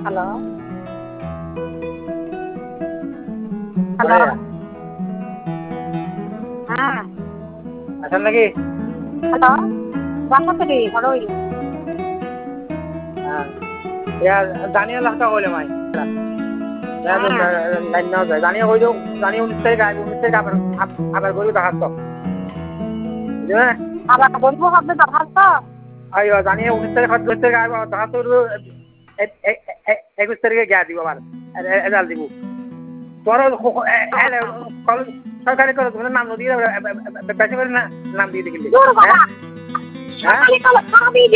Hello hello হ্যাঁ আছেন নাকি? হ্যালো বাসাতে রে হলোই হ্যাঁ ইয়া জানিয়ে লাখটা কইলে মাই লাইন না যায় জানিয়ে কই দিও জানিয়ে 19 তারিখ আইব 19 তারিখ আবার গরু দেখাত তো বুঝলে আবার বলবো হবে দরখাস্ত আইও জানিয়ে 19 তারিখ 20 তারিখ আইব দেখাত তো 21 তারিখে গিয়া দিব আবার এদাল দিব তোর সরকারি করে তুমি নাম দিয়ে বেশি করে নাম দিয়ে দিবি দূর বাবা হ্যাঁ সকালে তো খাবি